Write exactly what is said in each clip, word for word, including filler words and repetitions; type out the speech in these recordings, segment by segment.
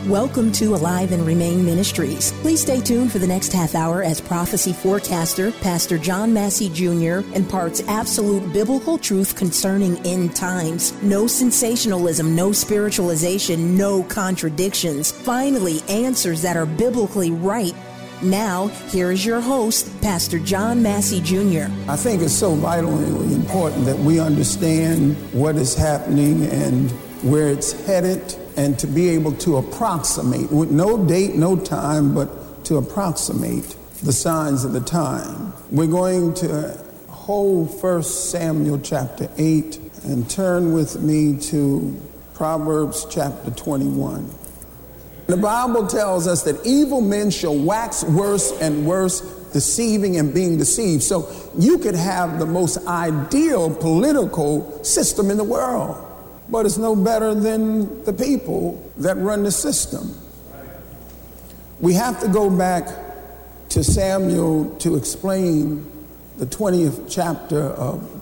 Welcome to Alive and Remain Ministries. Please stay tuned for the next half hour as prophecy forecaster, Pastor John Massey Junior imparts absolute biblical truth concerning end times. No sensationalism, no spiritualization, no contradictions. Finally, answers that are biblically right. Now, here is your host, Pastor John Massey Junior I think it's so vitally important that we understand what is happening and where it's headed, and to be able to approximate, with no date, no time, but to approximate the signs of the time. We're going to hold First Samuel chapter eight and turn with me to Proverbs chapter twenty-one. The Bible tells us that evil men shall wax worse and worse, deceiving and being deceived. So you could have the most ideal political system in the world, but it's no better than the people that run the system. We have to go back to Samuel to explain the twentieth chapter of,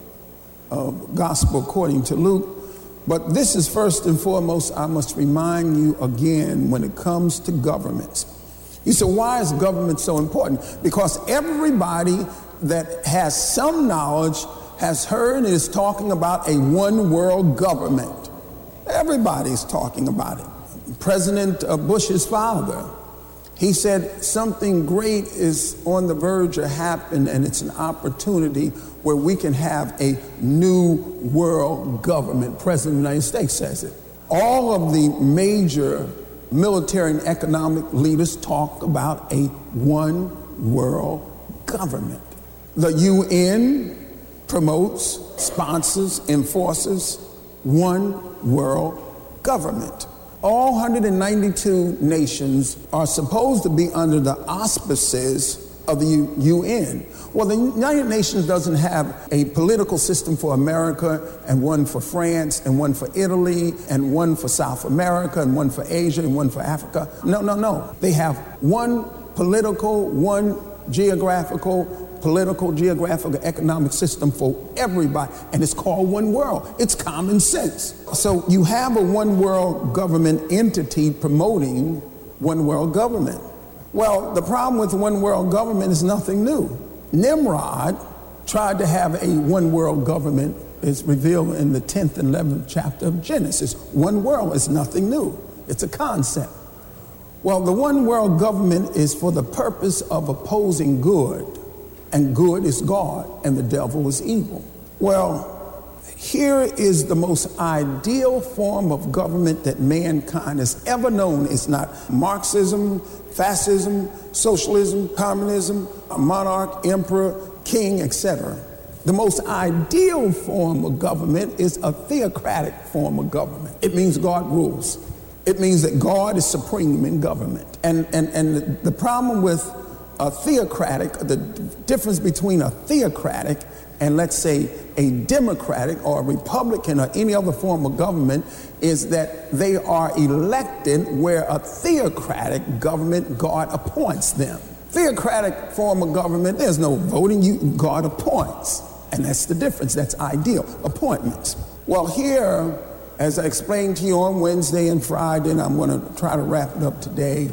of Gospel according to Luke. But this is first and foremost, I must remind you again, when it comes to governments. You say, why is government so important? Because everybody that has some knowledge has heard and is talking about a one world government. Everybody's talking about it. President Bush's father, he said something great is on the verge of happening, and it's an opportunity where we can have a new world government. President of the United States says it. All of the major military and economic leaders talk about a one world government. The U N promotes, sponsors, enforces one world government. All one hundred ninety-two nations are supposed to be under the auspices of the U N. Well, the United Nations doesn't have a political system for America, and one for France, and one for Italy, and one for South America, and one for Asia, and one for Africa. No, no, no. They have one political, one geographical, political, geographical, economic system for everybody, and it's called one world. It's common sense. So you have a one world government entity promoting one world government. Well, the problem with one world government is nothing new. Nimrod tried to have a one world government. It's revealed in the tenth and eleventh chapter of Genesis. One world is nothing new. It's a concept. Well, the one world government is for the purpose of opposing good, and good is God, and the devil is evil. Well, here is the most ideal form of government that mankind has ever known. It's not Marxism, fascism, socialism, communism, a monarch, emperor, king, et cetera. The most ideal form of government is a theocratic form of government. It means God rules. It means that God is supreme in government. And, and, and the problem with a theocratic, the difference between a theocratic and, let's say, a democratic or a republican or any other form of government is that they are elected, where a theocratic government, God appoints them. Theocratic form of government, there's no voting, you, God appoints. And that's the difference. That's ideal, appointments. Well, here, as I explained to you on Wednesday and Friday, and I'm going to try to wrap it up today,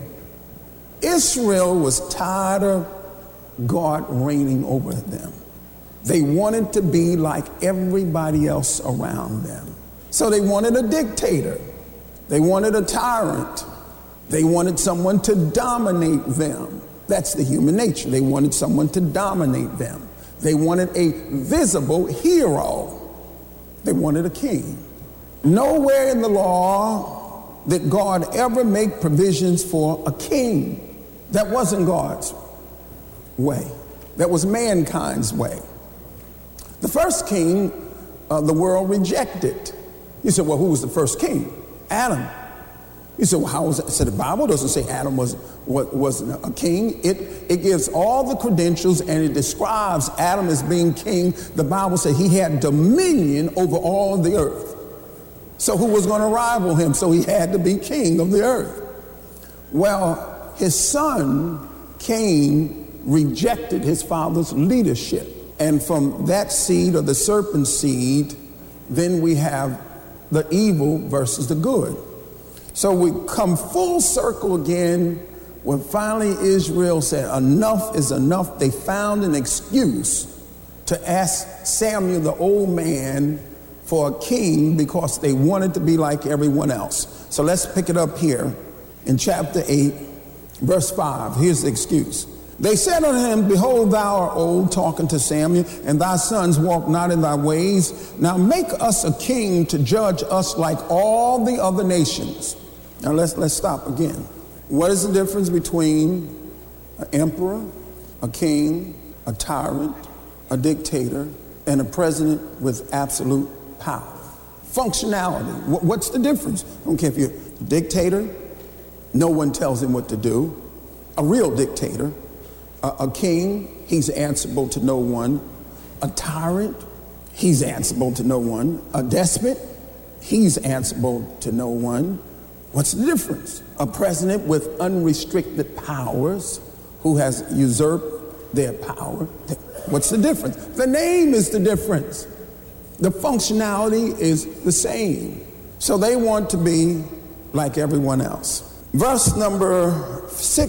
Israel was tired of God reigning over them. They wanted to be like everybody else around them. So they wanted a dictator. They wanted a tyrant. They wanted someone to dominate them. That's the human nature. They wanted someone to dominate them. They wanted a visible hero. They wanted a king. Nowhere in the law did God ever make provisions for a king. That wasn't God's way. That was mankind's way. The first king, uh, the world rejected. You said, well, who was the first king? Adam. You said, well, how was that? I said, the Bible doesn't say Adam was, was, was a king. It, it gives all the credentials, and it describes Adam as being king. The Bible said he had dominion over all of the earth. So who was going to rival him? So he had to be king of the earth. Well, his son, Cain, rejected his father's leadership. And from that seed, or the serpent seed, then we have the evil versus the good. So we come full circle again when finally Israel said, enough is enough. They found an excuse to ask Samuel, the old man, for a king because they wanted to be like everyone else. So let's pick it up here in chapter eight, verse five. Here's the excuse. They said unto him, behold, thou art old, talking to Samuel, and thy sons walk not in thy ways. Now make us a king to judge us like all the other nations. Now let's, let's stop again. What is the difference between an emperor, a king, a tyrant, a dictator, and a president with absolute power? Functionality. What's the difference? I don't care if you're a dictator, no one tells him what to do. A real dictator, a, a king, he's answerable to no one. A tyrant, he's answerable to no one. A despot, he's answerable to no one. What's the difference? A president with unrestricted powers who has usurped their power. What's the difference? The name is the difference. The functionality is the same. So they want to be like everyone else. Verse number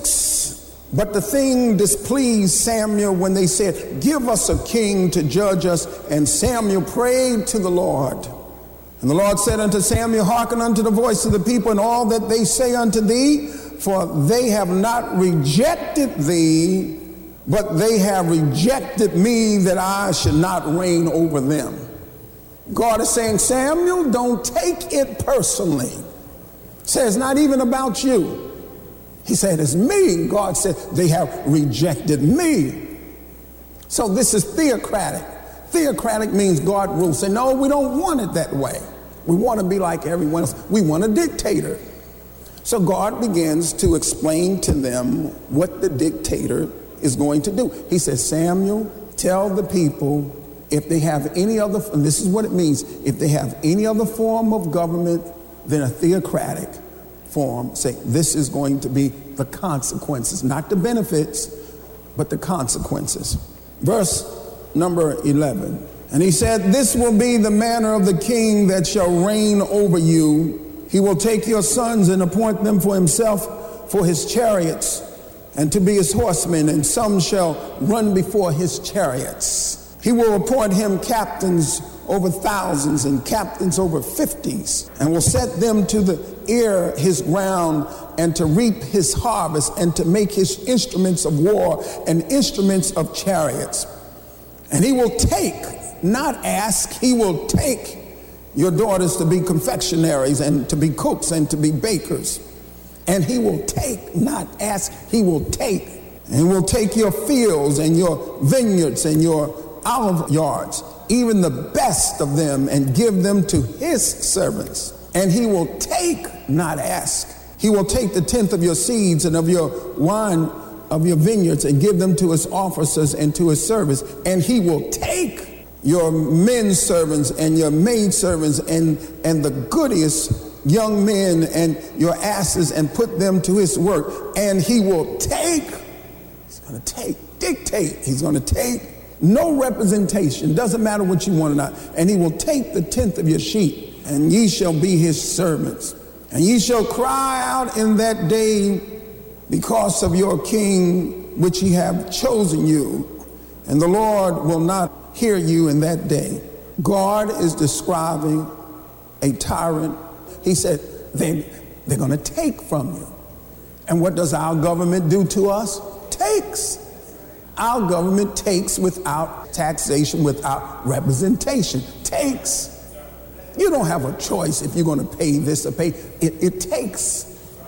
six, but the thing displeased Samuel when they said, give us a king to judge us. And Samuel prayed to the Lord. And the Lord said unto Samuel, hearken unto the voice of the people and all that they say unto thee, for they have not rejected thee, but they have rejected me that I should not reign over them. God is saying, Samuel, don't take it personally. He said, it's not even about you. He said, it's me. God said, they have rejected me. So this is theocratic. Theocratic means God rules. Say, no, we don't want it that way. We want to be like everyone else. We want a dictator. So God begins to explain to them what the dictator is going to do. He says, Samuel, tell the people if they have any other, and this is what it means, if they have any other form of government than a theocratic form, say this is going to be the consequences, not the benefits, but the consequences. Verse number eleven. And he said, this will be the manner of the king that shall reign over you. He will take your sons and appoint them for himself for his chariots and to be his horsemen, and some shall run before his chariots. He will appoint him captains over thousands and captains over fifties, and will set them to the ear his ground and to reap his harvest and to make his instruments of war and instruments of chariots. And he will take, not ask, he will take your daughters to be confectionaries and to be cooks and to be bakers. And he will take, not ask, he will take. And he will take your fields and your vineyards and your olive yards, even the best of them, and give them to his servants. And he will take, not ask. He will take the tenth of your seeds and of your wine of your vineyards and give them to his officers and to his servants. And he will take your men servants and your maid servants and, and the goodiest young men and your asses and put them to his work. And he will take, he's going to take, dictate, he's going to take no representation, doesn't matter what you want or not. And he will take the tenth of your sheep, and ye shall be his servants. And ye shall cry out in that day because of your king, which he have chosen you. And the Lord will not hear you in that day. God is describing a tyrant. He said, they, they're going to take from you. And what does our government do to us? Takes. Our government takes without taxation, without representation. Takes. You don't have a choice if you're going to pay this or pay. It, it takes.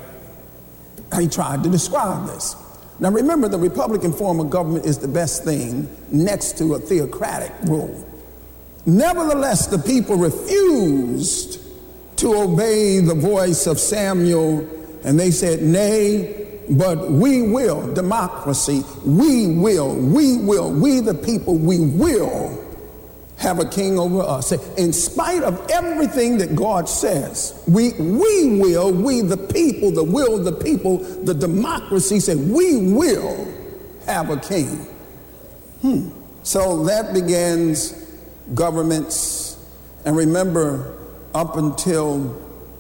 He tried to describe this. Now remember, the Republican form of government is the best thing next to a theocratic rule. Nevertheless, the people refused to obey the voice of Samuel, and they said, nay, but we will, democracy, we will, we will, we the people, we will have a king over us. In spite of everything that God says, we, we will, we the people, the will of the people, the democracy said, we will have a king. Hmm. So that begins governments. And remember, up until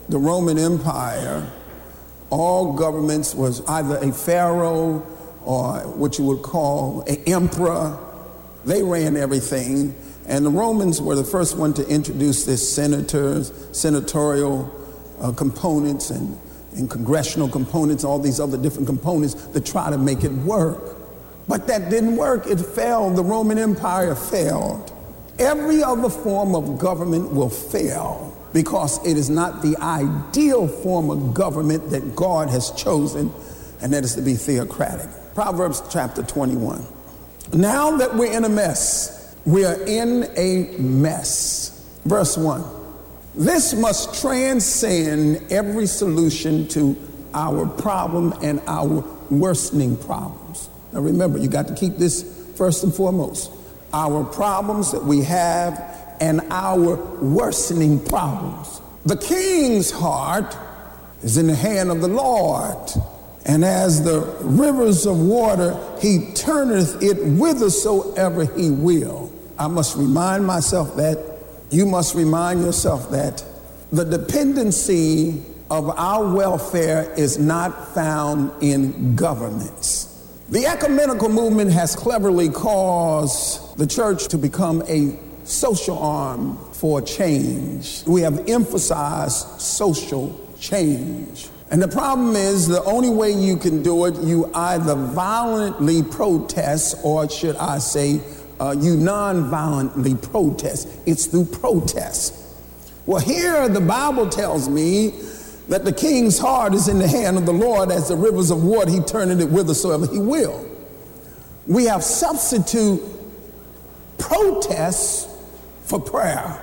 the Roman Empire, all governments was either a pharaoh or what you would call an emperor. They ran everything. And the Romans were the first one to introduce this senators, senatorial uh, components and, and congressional components, all these other different components to try to make it work. But that didn't work. It failed. The Roman Empire failed. Every other form of government will fail because it is not the ideal form of government that God has chosen, and that is to be theocratic. Proverbs chapter twenty-one. Now that we're in a mess, we are in a mess. Verse one. This must transcend every solution to our problem and our worsening problems. Now remember, you got to keep this first and foremost. Our problems that we have and our worsening problems. The king's heart is in the hand of the Lord. And as the rivers of water, he turneth it whithersoever he will. I must remind myself that, you must remind yourself that the dependency of our welfare is not found in governments. The ecumenical movement has cleverly caused the church to become a social arm for change. We have emphasized social change. And the problem is, the only way you can do it, you either violently protest, or should I say, uh, you non-violently protest. It's through protest. Well, here the Bible tells me that the king's heart is in the hand of the Lord. As the rivers of water, he turneth it whithersoever he will. We have substitute protests for prayer.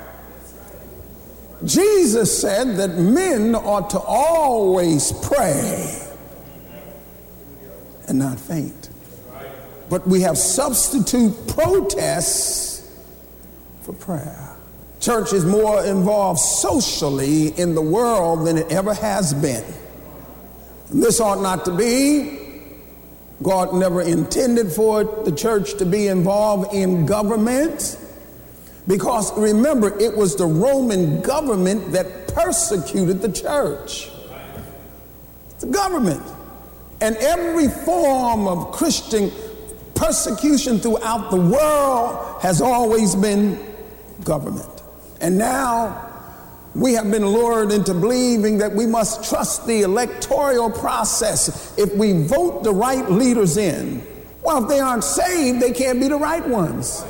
Jesus said that men ought to always pray and not faint. But we have substitute protests for prayer. Church is more involved socially in the world than it ever has been. This ought not to be. God never intended for it, the church to be involved in government. Because remember, it was the Roman government that persecuted the church. The government. And every form of Christian persecution throughout the world has always been government. And now we have been lured into believing that we must trust the electoral process if we vote the right leaders in. Well, if they aren't saved, they can't be the right ones.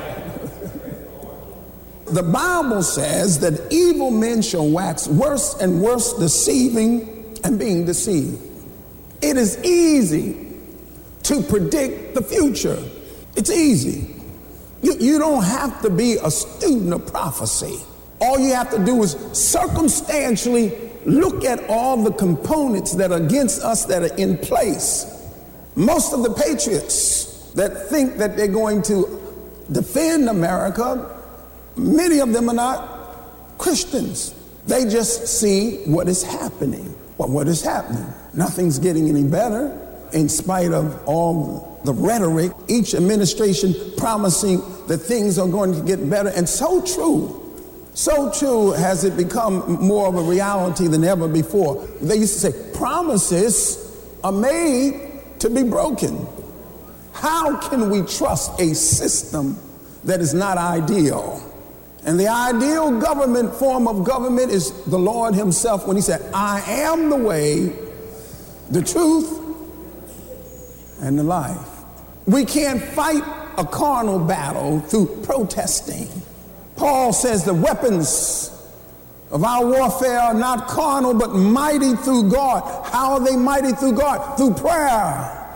The Bible says that evil men shall wax worse and worse, deceiving and being deceived. It is easy to predict the future. It's easy. You, you don't have to be a student of prophecy. All you have to do is circumstantially look at all the components that are against us that are in place. Most of the patriots that think that they're going to defend America, many of them are not Christians. They just see what is happening. Well, what is happening? Nothing's getting any better in spite of all the rhetoric, each administration promising that things are going to get better. And so true, so true has it become more of a reality than ever before. They used to say, promises are made to be broken. How can we trust a system that is not ideal? And the ideal government form of government is the Lord himself when he said, I am the way, the truth, and the life. We can't fight a carnal battle through protesting. Paul says the weapons of our warfare are not carnal, but mighty through God. How are they mighty through God? Through prayer.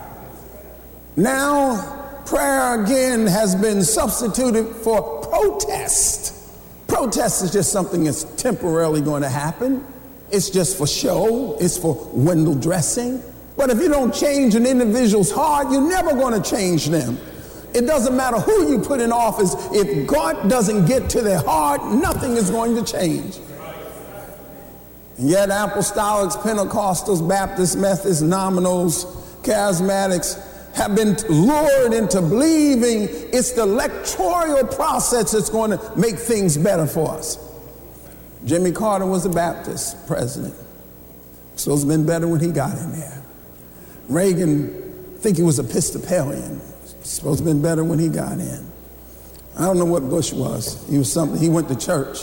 Now, prayer again has been substituted for protest. Protest is just something that's temporarily going to happen. It's just for show. It's for window dressing. But if you don't change an individual's heart, you're never going to change them. It doesn't matter who you put in office. If God doesn't get to their heart, nothing is going to change. And yet apostolics, Pentecostals, Baptists, Methodists, nominals, charismatics have been lured into believing it's the electoral process that's going to make things better for us. Jimmy Carter was a Baptist president. Supposed to have been better when he got in there. Reagan, I think he was Episcopalian. Supposed to have been better when he got in. I don't know what Bush was. He was something. He went to church.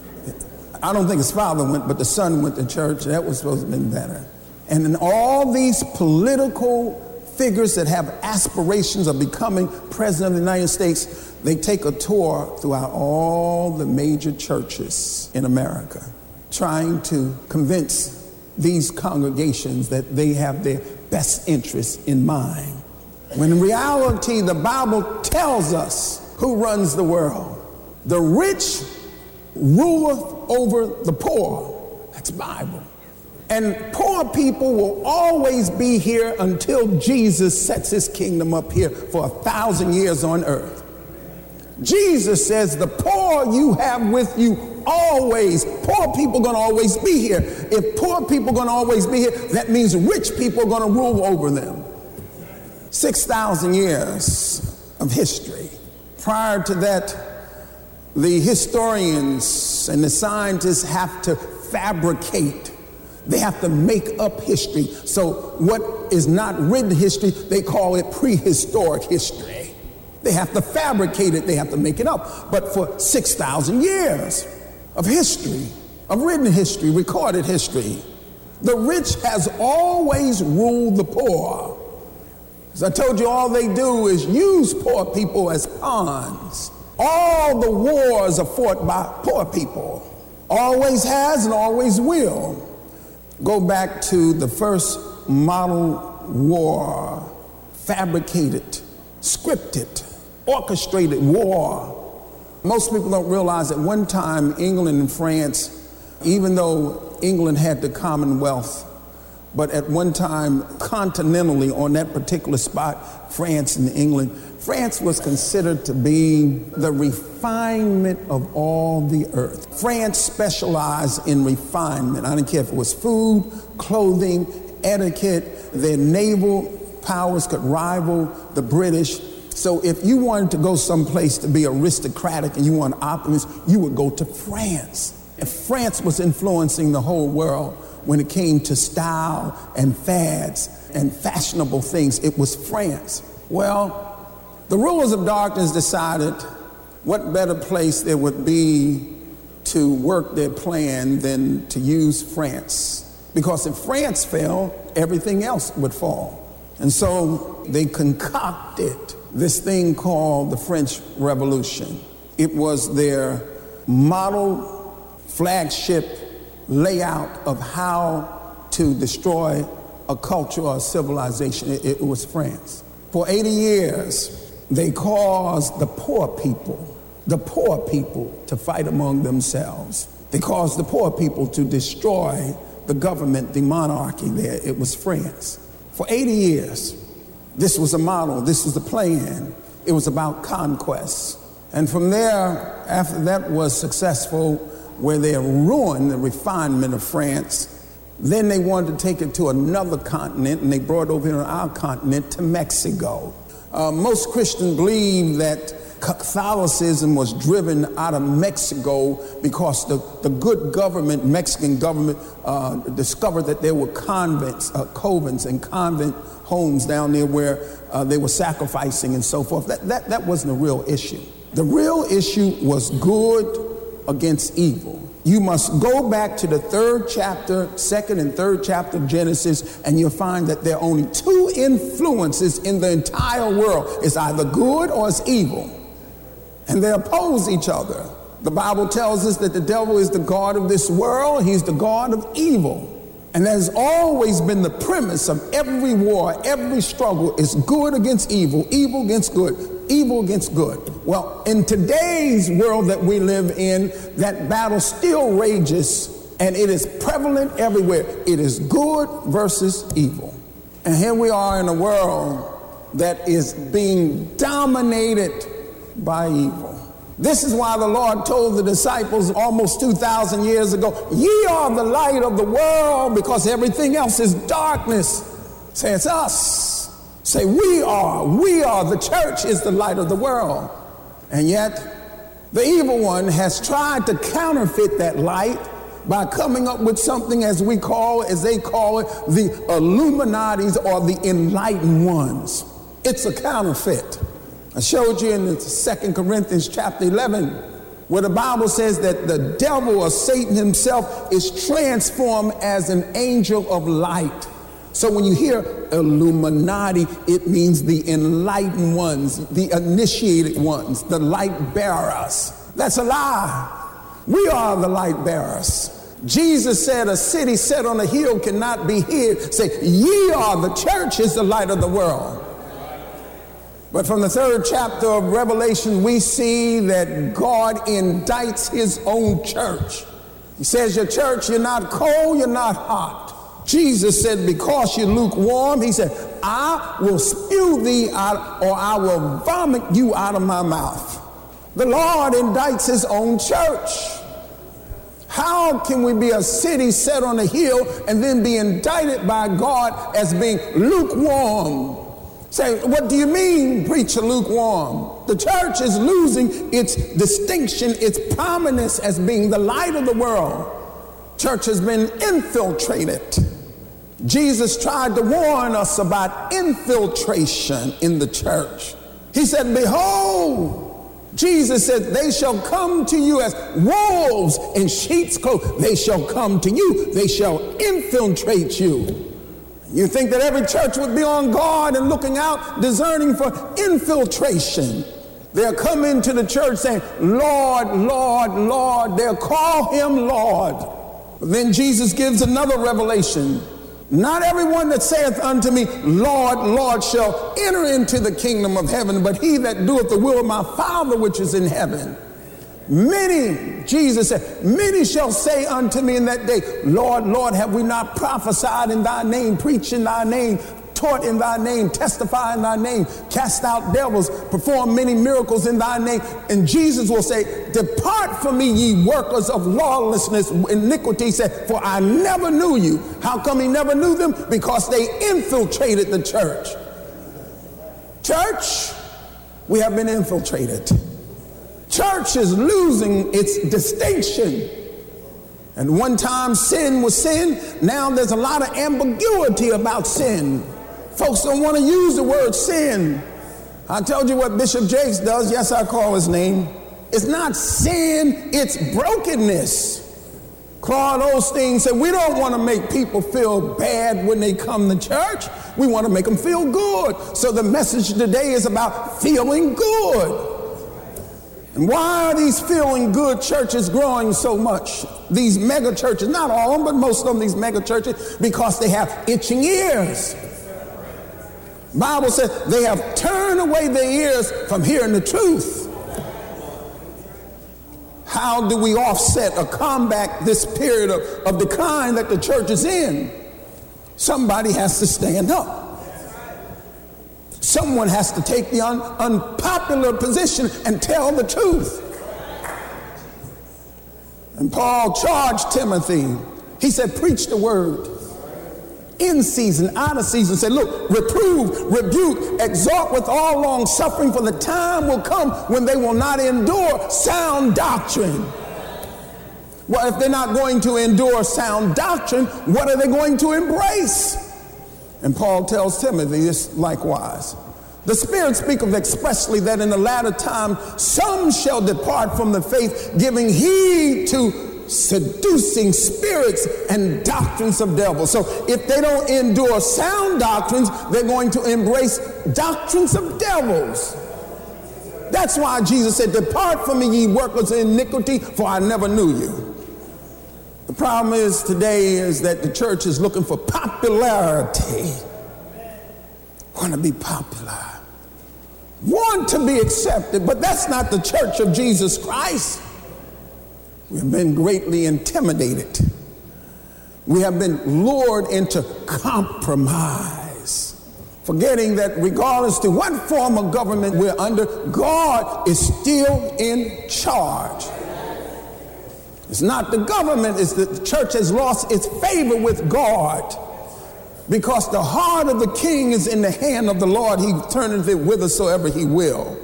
I don't think his father went, but the son went to church. That was supposed to have been better. And in all these political figures that have aspirations of becoming president of the United States, they take a tour throughout all the major churches in America, trying to convince these congregations that they have their best interests in mind. When in reality, the Bible tells us who runs the world. The rich ruleth over the poor. That's Bible. And poor people will always be here until Jesus sets his kingdom up here for a thousand years on earth. Jesus says the poor you have with you always. Poor people are going to always be here. If poor people are going to always be here, that means rich people are going to rule over them. six thousand years of history. Prior to that, the historians and the scientists have to fabricate. They have to make up history. So what is not written history, they call it prehistoric history. They have to fabricate it. They have to make it up. But for six thousand years of history, of written history, recorded history, the rich has always ruled the poor. As I told you, all they do is use poor people as pawns. All the wars are fought by poor people. Always has and always will. Go back to the first model war, fabricated, scripted, orchestrated war. Most people don't realize at one time England and France, even though England had the Commonwealth, but at one time continentally on that particular spot, France and England, France was considered to be the refinement of all the earth. France specialized in refinement. I don't care if it was food, clothing, etiquette. Their naval powers could rival the British. So if you wanted to go someplace to be aristocratic and you want opulence, you would go to France. And France was influencing the whole world when it came to style and fads and fashionable things. It was France. Well, the rulers of darkness decided what better place there would be to work their plan than to use France. Because if France fell, everything else would fall. And so they concocted this thing called the French Revolution. It was their model flagship layout of how to destroy a culture or a civilization. It, it was France. For eighty years, they caused the poor people, the poor people to fight among themselves. They caused the poor people to destroy the government, the monarchy there. It was France. For eighty years, this was a model, this was a plan. It was about conquest. And from there, after that was successful, where they ruined the refinement of France, then they wanted to take it to another continent, and they brought it over here on our continent to Mexico. Uh, most Christians believe that Catholicism was driven out of Mexico because the, the good government, Mexican government, uh, discovered that there were convents, uh, covens and convent homes down there where uh, they were sacrificing and so forth. That, that, that wasn't a real issue. The real issue was good against evil. You must go back to the third chapter, second and third chapter of Genesis, and you'll find that there are only two influences in the entire world. It's either good or it's evil. And they oppose each other. The Bible tells us that the devil is the god of this world. He's the god of evil. And that has always been the premise of every war, every struggle is good against evil, evil against good, evil against good. Well, in today's world that we live in, that battle still rages, and it is prevalent everywhere. It is good versus evil. And here we are in a world that is being dominated by evil. This is why the Lord told the disciples almost two thousand years ago, ye are the light of the world, because everything else is darkness. Say, it's us. Say, we are. We are. The church is the light of the world. And yet, the evil one has tried to counterfeit that light by coming up with something as we call, as they call it, the Illuminatis or the enlightened ones. It's a counterfeit. I showed you in the Second Corinthians chapter eleven, where the Bible says that the devil or Satan himself is transformed as an angel of light. So when you hear Illuminati, it means the enlightened ones, the initiated ones, the light bearers. That's a lie. We are the light bearers. Jesus said a city set on a hill cannot be hid. Say, ye are the church, is the light of the world. But from the third chapter of Revelation, we see that God indicts his own church. He says, your church, you're not cold, you're not hot. Jesus said, because you're lukewarm, he said, I will spew thee out, or I will vomit you out of my mouth. The Lord indicts his own church. How can we be a city set on a hill and then be indicted by God as being lukewarm? Say, what do you mean, preacher, lukewarm? The church is losing its distinction, its prominence as being the light of the world. Church has been infiltrated. Jesus tried to warn us about infiltration in the church. He said, behold, Jesus said, they shall come to you as wolves in sheep's clothing. They shall come to you. They shall infiltrate you. You think that every church would be on guard and looking out, discerning for infiltration. They'll come into the church saying, Lord, Lord, Lord. They'll call him Lord. But then Jesus gives another revelation. Not everyone that saith unto me, Lord, Lord, shall enter into the kingdom of heaven, but he that doeth the will of my Father which is in heaven. Many, Jesus said, many shall say unto me in that day, Lord, Lord, have we not prophesied in thy name, preached in thy name, taught in thy name, testify in thy name, cast out devils, perform many miracles in thy name? And Jesus will say, depart from me, ye workers of lawlessness, iniquity, said, for I never knew you. How come he never knew them? Because they infiltrated the church. Church, we have been infiltrated. Church is losing its distinction. And one time sin was sin. Now there's a lot of ambiguity about sin. Folks don't want to use the word sin. I told you what Bishop Jakes does. Yes, I call his name. It's not sin, it's brokenness. Claude Osteen said, we don't want to make people feel bad when they come to church. We want to make them feel good. So the message today is about feeling good. And why are these feeling good churches growing so much? These mega churches, not all of them, but most of them, these mega churches, because they have itching ears. Bible says they have turned away their ears from hearing the truth. How do we offset or combat this period of, of decline that the church is in? Somebody has to stand up. Someone has to take the un, unpopular position and tell the truth. And Paul charged Timothy. He said, preach the word. In season, out of season. Say, look, reprove, rebuke, exhort with all long suffering, for the time will come when they will not endure sound doctrine. Well, if they're not going to endure sound doctrine, what are they going to embrace? And Paul tells Timothy this likewise. The Spirit speaketh expressly that in the latter time some shall depart from the faith, giving heed to seducing spirits and doctrines of devils. So if they don't endure sound doctrines, they're going to embrace doctrines of devils. That's why Jesus said, depart from me, ye workers of iniquity, for I never knew you. The problem is today is that the church is looking for popularity. Want to be popular. Want to be accepted, but that's not the church of Jesus Christ. We have been greatly intimidated. We have been lured into compromise, forgetting that regardless to what form of government we're under, God is still in charge. It's not the government, it's the church has lost its favor with God. Because the heart of the king is in the hand of the Lord, he turneth it whithersoever he will.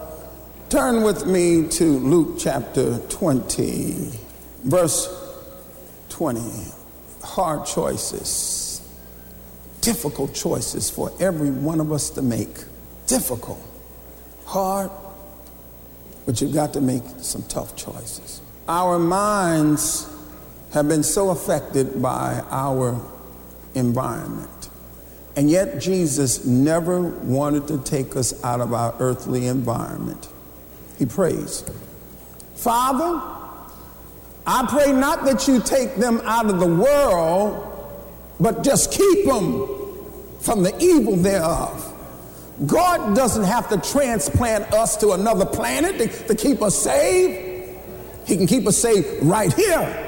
Turn with me to Luke chapter twenty, verse twenty. Hard choices, difficult choices for every one of us to make. Difficult, hard, but you've got to make some tough choices. Our minds have been so affected by our environment, and yet Jesus never wanted to take us out of our earthly environment. He prays, Father, I pray not that you take them out of the world, but just keep them from the evil thereof. God doesn't have to transplant us to another planet to, to keep us saved. He can keep us saved right here.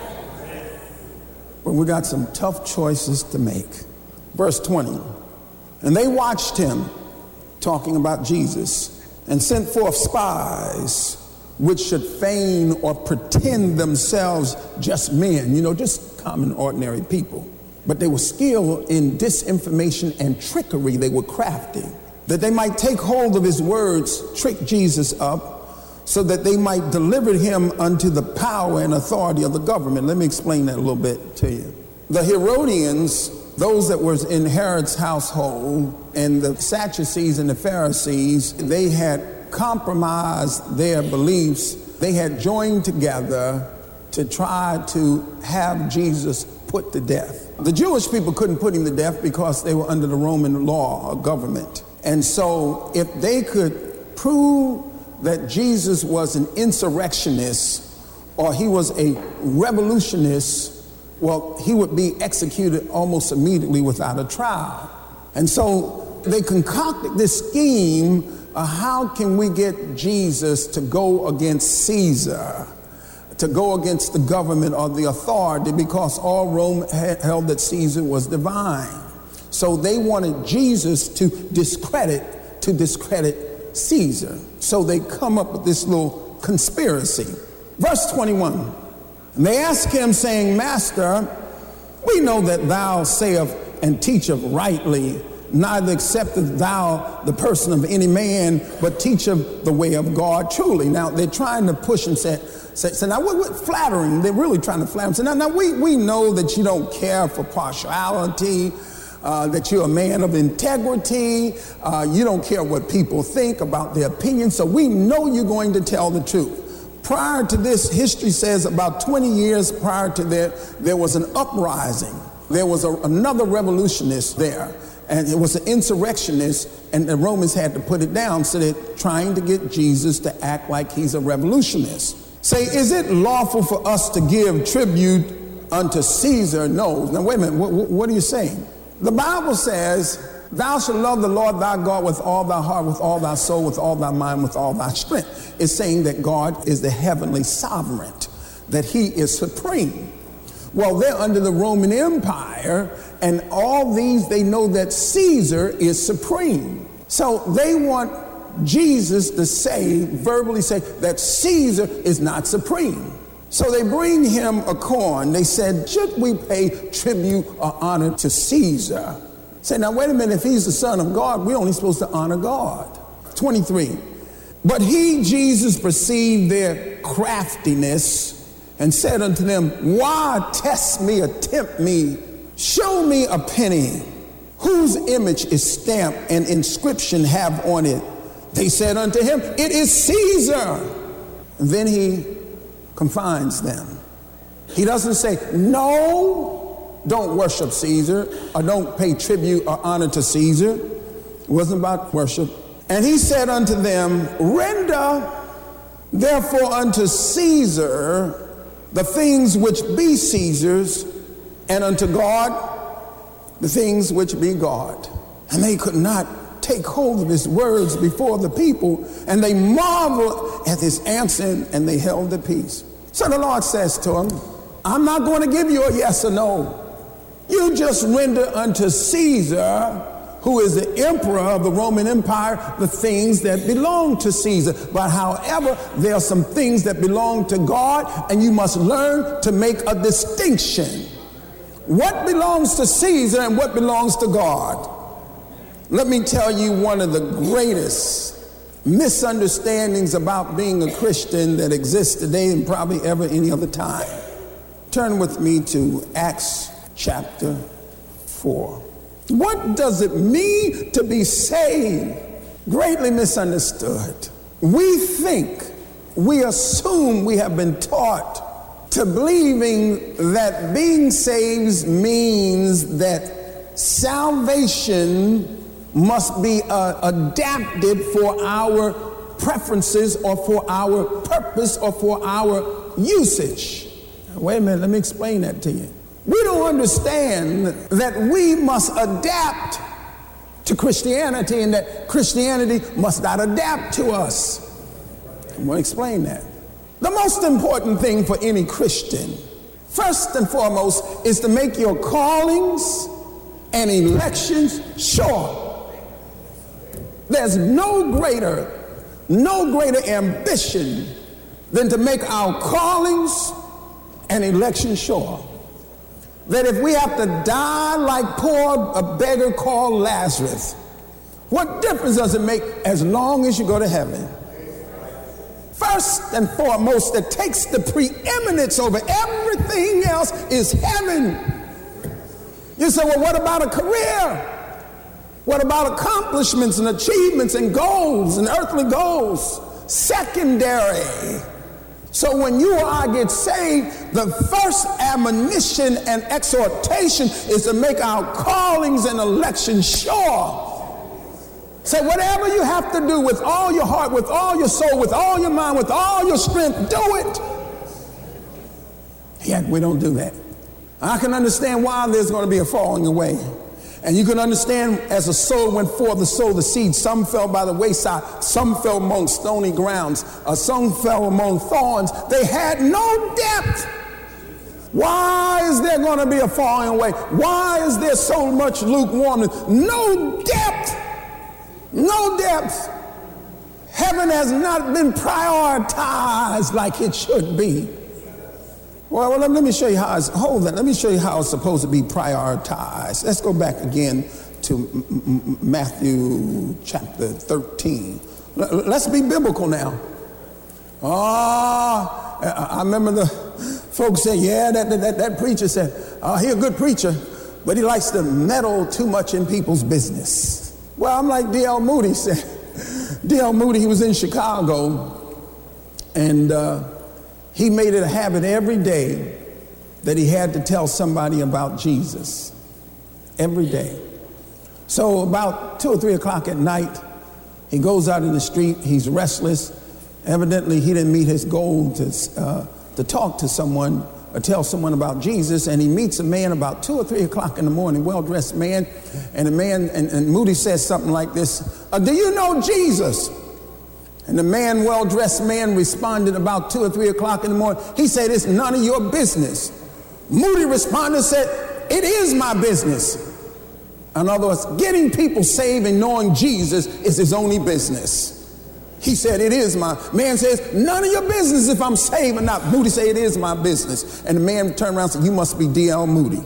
But we got some tough choices to make. Verse twenty, and they watched him, talking about Jesus, and sent forth spies, which should feign or pretend themselves just men, you know, just common, ordinary people. But they were skilled in disinformation and trickery. They were crafty, that they might take hold of his words, trick Jesus up, so that they might deliver him unto the power and authority of the government. Let me explain that a little bit to you. The Herodians, those that were in Herod's household, and the Sadducees and the Pharisees, they had compromised their beliefs. They had joined together to try to have Jesus put to death. The Jewish people couldn't put him to death because they were under the Roman law or government. And so if they could prove that Jesus was an insurrectionist or he was a revolutionist, well, he would be executed almost immediately without a trial. And so they concocted this scheme. Uh, how can we get Jesus to go against Caesar, to go against the government or the authority, because all Rome had held that Caesar was divine. So they wanted Jesus to discredit, to discredit Caesar. So they come up with this little conspiracy. Verse twenty-one, and they asked him, saying, Master, we know that thou sayest and teachest rightly, neither acceptest thou the person of any man, but teacheth the way of God truly. Now, they're trying to push and say, say, say now, what, what flattering? They're really trying to flatter him. Say, now, now we, we know that you don't care for partiality, uh, that you're a man of integrity. Uh, you don't care what people think about their opinion, so we know you're going to tell the truth. Prior to this, history says about twenty years prior to that, there was an uprising. There was a, another revolutionist there. And it was an insurrectionist, and the Romans had to put it down, so they're trying to get Jesus to act like he's a revolutionist. Say, is it lawful for us to give tribute unto Caesar? No. Now, wait a minute. What, what are you saying? The Bible says, thou shalt love the Lord thy God with all thy heart, with all thy soul, with all thy mind, with all thy strength. It's saying that God is the heavenly sovereign, that he is supreme. Well, they're under the Roman Empire, and all these, they know that Caesar is supreme. So they want Jesus to say, verbally say, that Caesar is not supreme. So they bring him a coin. They said, should we pay tribute or honor to Caesar? Say, now wait a minute, if he's the Son of God, we're only supposed to honor God. twenty-three. But he, Jesus, perceived their craftiness and said unto them, why test me or tempt me? Show me a penny whose image is stamped and inscription have on it. They said unto him, it is Caesar. And then he confines them. He doesn't say, no, don't worship Caesar, or don't pay tribute or honor to Caesar. It wasn't about worship. And he said unto them, render therefore unto Caesar the things which be Caesar's, and unto God the things which be God. And they could not take hold of his words before the people, and they marveled at his answer, and they held their peace. So the Lord says to him, I'm not going to give you a yes or no. You just render unto Caesar, who is the emperor of the Roman Empire, the things that belong to Caesar. But however, there are some things that belong to God, and you must learn to make a distinction. What belongs to Caesar and what belongs to God? Let me tell you one of the greatest misunderstandings about being a Christian that exists today and probably ever any other time. Turn with me to Acts chapter four. What does it mean to be saved? Greatly misunderstood. We think, we assume, we have been taught to believing that being saved means that salvation must be uh, adapted for our preferences or for our purpose or for our usage. Wait a minute, let me explain that to you. We don't understand that we must adapt to Christianity and that Christianity must not adapt to us. I'm going to explain that. The most important thing for any Christian, first and foremost, is to make your callings and elections sure. There's no greater, no greater ambition than to make our callings and elections sure. That if we have to die like poor a beggar called Lazarus, what difference does it make as long as you go to heaven? First and foremost, that takes the preeminence over everything else is heaven. You say, well, what about a career? What about accomplishments and achievements and goals and earthly goals? Secondary. So when you or I get saved, the first admonition and exhortation is to make our callings and elections sure. Say, whatever you have to do with all your heart, with all your soul, with all your mind, with all your strength, do it. Yet we don't do that. I can understand why there's going to be a falling away. And you can understand as a soul went forth to sow the seed, some fell by the wayside, some fell among stony grounds, uh, some fell among thorns. They had no depth. Why is there going to be a falling away? Why is there so much lukewarmness? No depth. No depth. Heaven has not been prioritized like it should be. Well, well, let me show you how it's, hold on, let me show you how it's supposed to be prioritized. Let's go back again to M- M- Matthew chapter thirteen. L- let's be biblical now. Oh, I remember the folks said, yeah, that, that, that preacher said, oh, he's a good preacher, but he likes to meddle too much in people's business. Well, I'm like D L Moody said. D L Moody, he was in Chicago, and uh, he made it a habit every day that he had to tell somebody about Jesus. Every day. So about two or three o'clock at night, he goes out in the street. He's restless. Evidently, he didn't meet his goal to, uh, to talk to someone or tell someone about Jesus. And he meets a man about two or three o'clock in the morning, well-dressed man. And the man, and, and Moody says something like this, uh, do you know Jesus? And the man, well-dressed man, responded about two or three o'clock in the morning. He said, it's none of your business. Moody responded and said, it is my business. In other words, getting people saved and knowing Jesus is his only business. He said, it is my, man says, none of your business if I'm saved or not. Moody said, it is my business. And the man turned around and said, you must be D L Moody.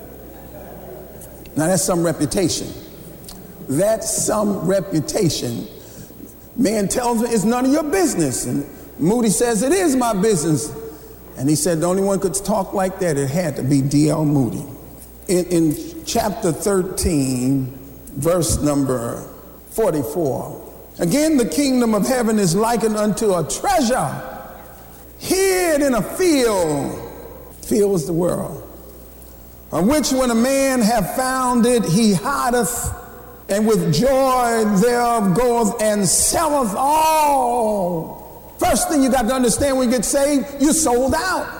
Now that's some reputation. That's some reputation. Man tells me it's none of your business. And Moody says, it is my business. And he said the only one could talk like that, it had to be D L Moody. In, in chapter thirteen, verse number forty-four, again, the kingdom of heaven is likened unto a treasure hid in a field. Field is the world. On which when a man have found it, he hideth, and with joy thereof goeth and selleth all. First thing you got to understand when you get saved, you're sold out.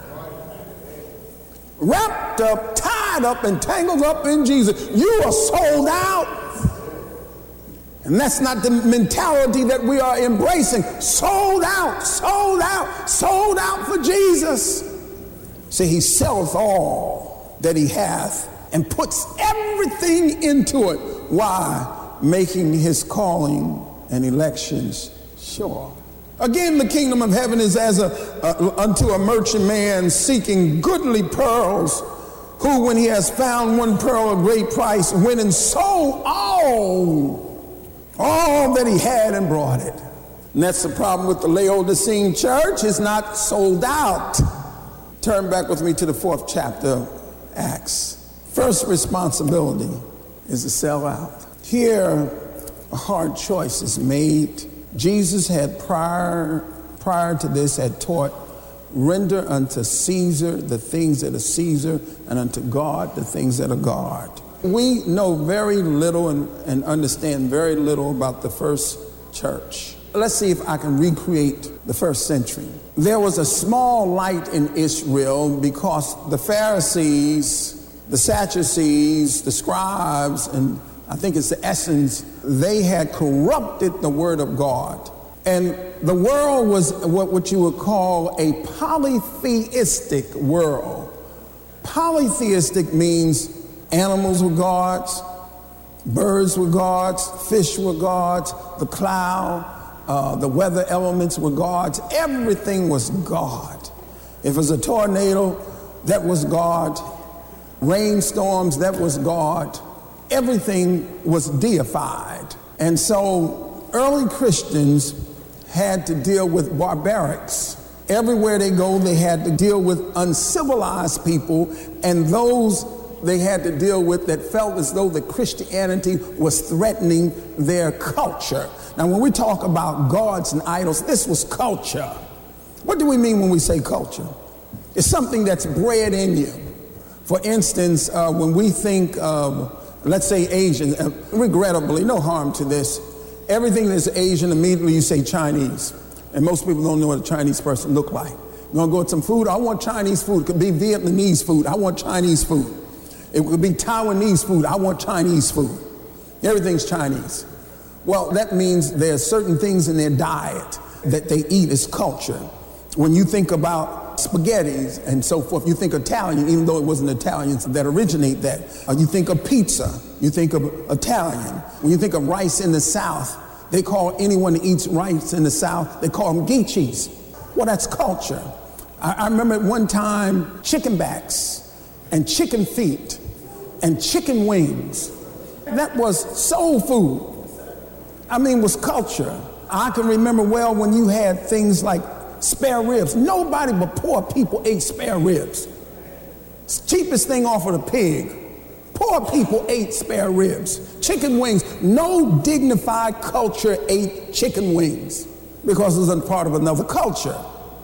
Wrapped up, tied up, and tangled up in Jesus. You are sold out. And that's not the mentality that we are embracing. Sold out, sold out, sold out for Jesus. See, he selleth all that he hath and puts everything into it. Why? Making his calling and elections sure. Again, the kingdom of heaven is as a, a unto a merchant man seeking goodly pearls, who when he has found one pearl of great price, went and sold all, all that he had and brought it. And that's the problem with the Laodicean church. It's not sold out Turn back with me to the fourth chapter of Acts. First responsibility is to sell out. Here, a hard choice is made. Jesus had prior, prior to this had taught, render unto Caesar the things that are Caesar, and unto God the things that are God. We know very little and, and understand very little about the first church. Let's see if I can recreate the first century. There was a small light in Israel because the Pharisees, the Sadducees, the scribes, and I think it's the Essenes, they had corrupted the word of God. And the world was what, what you would call a polytheistic world. Polytheistic means animals were gods, birds were gods, fish were gods, the cloud, uh, the weather elements were gods. Everything was God. If it was a tornado, that was God. Rainstorms, that was God. Everything was deified. And so early Christians had to deal with barbarics. Everywhere they go, they had to deal with uncivilized people, and those they had to deal with that felt as though that Christianity was threatening their culture. Now, when we talk about gods and idols, this was culture. What do we mean when we say culture? It's something that's bred in you. For instance, uh, when we think of, let's say, Asian, uh, regrettably, no harm to this, everything that's Asian, immediately you say Chinese. And most people don't know what a Chinese person look like. You want to go get some food? I want Chinese food. It could be Vietnamese food. I want Chinese food. It could be Taiwanese food. I want Chinese food. Everything's Chinese. Well, that means there's certain things in their diet that they eat as culture. When you think about spaghettis and so forth, you think Italian, even though it wasn't Italians that originate that. Uh, you think of pizza. You think of Italian. When you think of rice in the South, they call anyone that eats rice in the South, they call them geechis. Well, that's culture. I, I remember at one time, chicken backs and chicken feet and chicken wings. That was soul food. I mean, was culture. I can remember well when you had things like spare ribs. Nobody but poor people ate spare ribs. It's the cheapest thing off of the pig. Poor people ate spare ribs. Chicken wings. No dignified culture ate chicken wings because it was a part of another culture.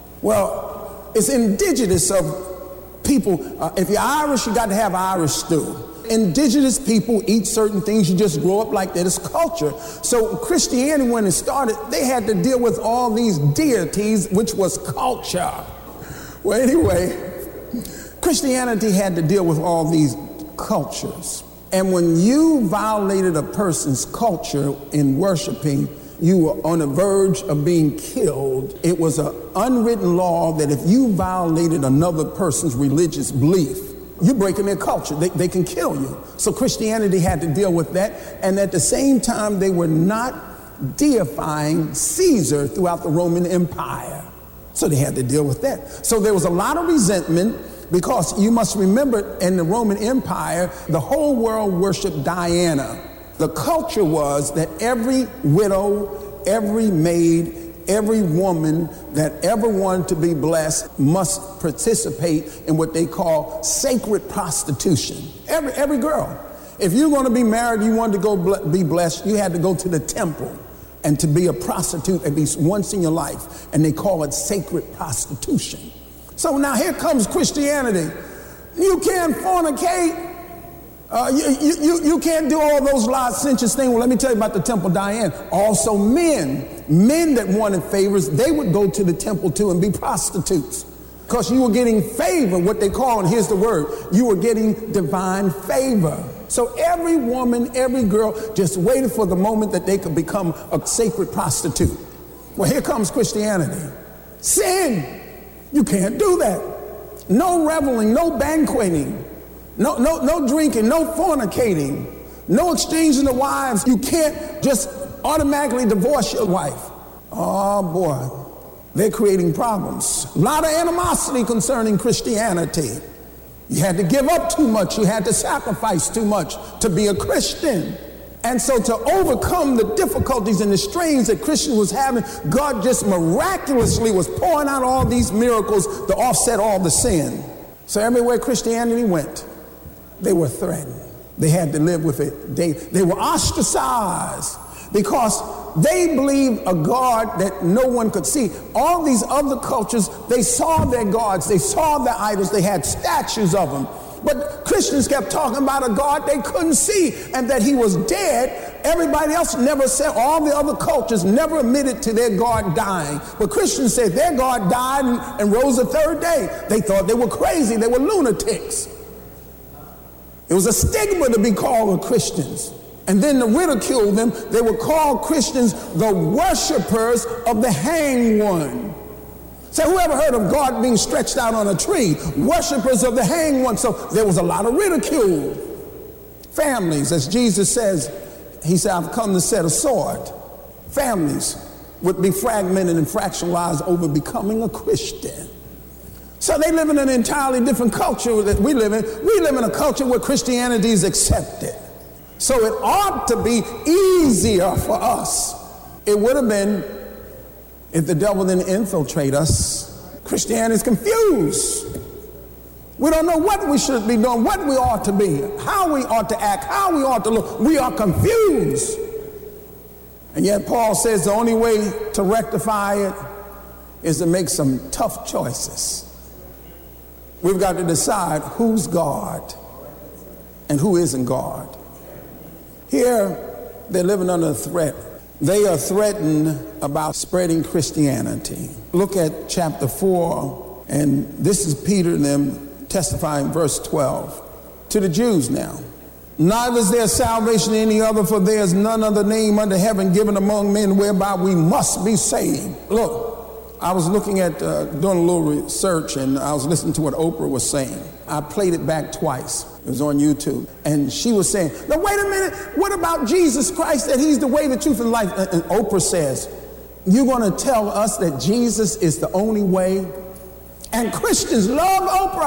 Well, it's indigenous of people. Uh, if you're Irish, you got to have Irish stew. Indigenous people eat certain things. You just grow up like that. It's culture. So Christianity, when it started, they had to deal with all these deities, which was culture. Well, anyway, Christianity had to deal with all these cultures. And when you violated a person's culture in worshiping, you were on the verge of being killed. It was an unwritten law that if you violated another person's religious belief, you're breaking their culture. They, they can kill you. So Christianity had to deal with that. And at the same time, they were not deifying Caesar throughout the Roman Empire. So they had to deal with that. So there was a lot of resentment because you must remember in the Roman Empire, the whole world worshiped Diana. The culture was that every widow, every maid, every woman that ever wanted to be blessed must participate in what they call sacred prostitution. Every every girl. If you're going to be married, you wanted to go ble- be blessed, you had to go to the temple and to be a prostitute at least once in your life. And they call it sacred prostitution. So now here comes Christianity. You can't fornicate. Uh, you, you, you can't do all those licentious things. Well, let me tell you about the Temple Diane. Also men, men that wanted favors, they would go to the temple too and be prostitutes. Because you were getting favor, what they call, and here's the word, you were getting divine favor. So every woman, every girl just waited for the moment that they could become a sacred prostitute. Well, here comes Christianity. Sin. You can't do that. No reveling, no banqueting. No, no, no drinking, no fornicating, no exchanging of wives. You can't just automatically divorce your wife. Oh boy, they're creating problems. A lot of animosity concerning Christianity. You had to give up too much. You had to sacrifice too much to be a Christian. And so to overcome the difficulties and the strains that Christians was having, God just miraculously was pouring out all these miracles to offset all the sin. So everywhere Christianity went, they were threatened. They had to live with it. They, they were ostracized because they believed a God that no one could see. All these other cultures, they saw their gods, they saw their idols, they had statues of them. But Christians kept talking about a God they couldn't see and that he was dead. Everybody else never said, all the other cultures never admitted to their God dying. But Christians said their God died and, and rose the third day. They thought they were crazy, they were lunatics. It was a stigma to be called Christians. And then to ridicule them, they were called Christians the worshipers of the hanged one. So whoever heard of God being stretched out on a tree? Worshipers of the hanged one. So there was a lot of ridicule. Families, as Jesus says, he said, I've come to set a sword. Families would be fragmented and fractionalized over becoming a Christian. So they live in an entirely different culture that we live in. We live in a culture where Christianity is accepted. So it ought to be easier for us. It would have been if the devil didn't infiltrate us. Christianity is confused. We don't know what we should be doing, what we ought to be, how we ought to act, how we ought to look. We are confused. And yet Paul says the only way to rectify it is to make some tough choices. We've got to decide who's God and who isn't God. Here, they're living under a threat. They are threatened about spreading Christianity. Look at chapter four, and this is Peter and them testifying, verse twelve. To the Jews now. Neither is there salvation in any other, for there is none other name under heaven given among men whereby we must be saved. Look, I was looking at, uh, doing a little research, and I was listening to what Oprah was saying. I played it back twice. It was on YouTube. And she was saying, now wait a minute, what about Jesus Christ, that he's the way, the truth, and life? And, and Oprah says, you're going to tell us that Jesus is the only way? And Christians love